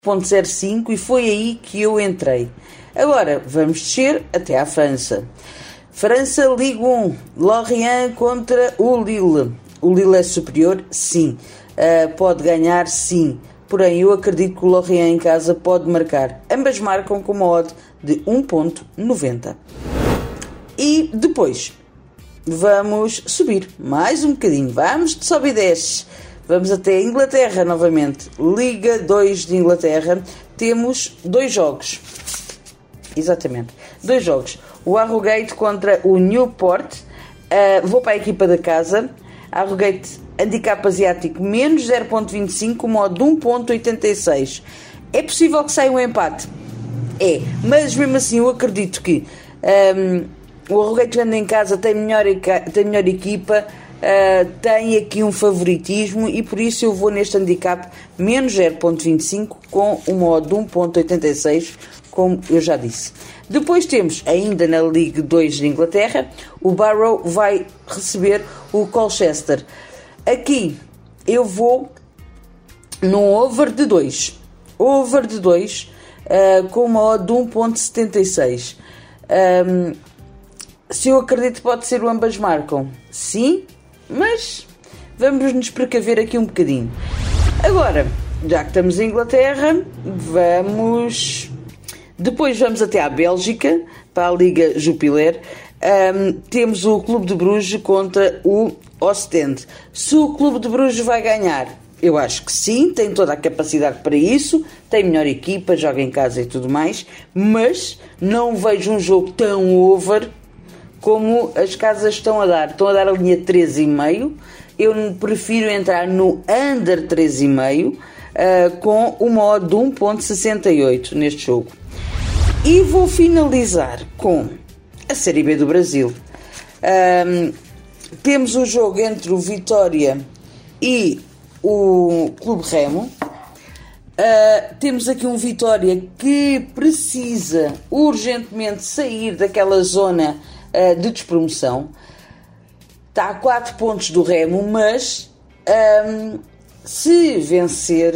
0,05 e foi aí que eu entrei. Agora, vamos descer até à França. França, Ligue 1, Lorient contra o Lille. O Lille é superior? Sim. Pode ganhar? Sim. Porém, eu acredito que o Lorient em casa pode marcar. Ambas marcam com uma odd de 1,90. E depois, vamos subir mais um bocadinho. Vamos de sobe e desce. Vamos até a Inglaterra novamente. Liga 2 de Inglaterra. Temos 2 jogos. Exatamente. 2 jogos. O Harrogate contra o Newport. Vou para a equipa da casa. Harrogate, handicap asiático, menos 0,25, modo de 1,86. É possível que saia um empate? É. Mas mesmo assim eu acredito que o Harrogate jogando em casa tem melhor equipa. Tem aqui um favoritismo e por isso eu vou neste handicap menos 0,25 com uma odd de 1,86, como eu já disse. Depois temos, ainda na Liga 2 de Inglaterra, o Barrow vai receber o Colchester. Aqui eu vou no over de 2. Over de 2 com uma odd de 1,76. Se eu acredito que pode ser o ambas marcam, sim, mas vamos nos precaver aqui um bocadinho. Agora, já que estamos em Inglaterra, depois vamos até à Bélgica, para a Liga Jupiler. Temos o Clube de Bruges contra o Ostende. Se o Clube de Bruges vai ganhar, eu acho que sim, tem toda a capacidade para isso, tem melhor equipa, joga em casa e tudo mais, mas não vejo um jogo tão over como as casas estão a dar. Estão a dar a linha 3,5. Eu prefiro entrar no under 3,5 com uma odd de 1,68 neste jogo. E vou finalizar com a Série B do Brasil. Temos o jogo entre o Vitória e o Clube Remo. Temos aqui um Vitória que precisa urgentemente sair daquela zona de despromoção. Está a 4 pontos do Remo, mas se vencer,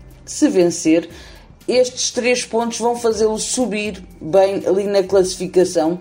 estes 3 pontos vão fazê-lo subir bem ali na classificação.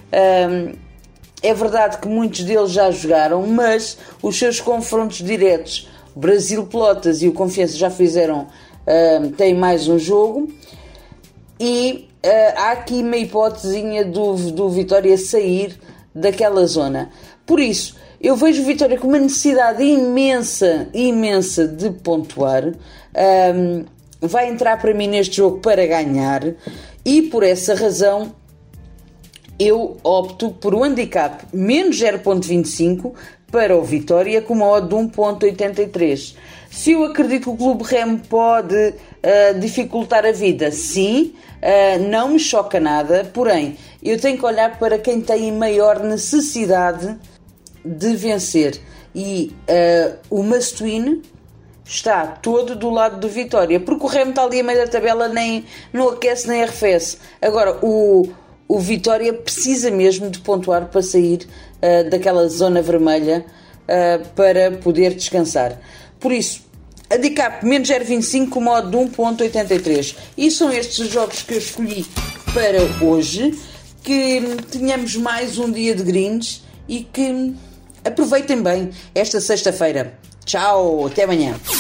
É verdade que muitos deles já jogaram, mas os seus confrontos diretos, o Brasil Pelotas e o Confiança já fizeram, têm mais um jogo e há aqui uma hipotesinha do Vitória sair daquela zona. Por isso, eu vejo o Vitória com uma necessidade imensa de pontuar. Vai entrar para mim neste jogo para ganhar e por essa razão eu opto por um handicap menos 0,25 para o Vitória com uma odd de 1,83. Se eu acredito que o Clube Remo pode dificultar a vida, sim, não me choca nada, porém eu tenho que olhar para quem tem maior necessidade de vencer e o must win está todo do lado do Vitória, porque o Remo está ali a meio da tabela, nem não aquece nem arrefece. Agora o Vitória precisa mesmo de pontuar para sair daquela zona vermelha para poder descansar. Por isso, handicap menos 0,25 com modo de 1,83. E são estes os jogos que eu escolhi para hoje. Que tenhamos mais um dia de greens e que aproveitem bem esta sexta-feira. Tchau, até amanhã.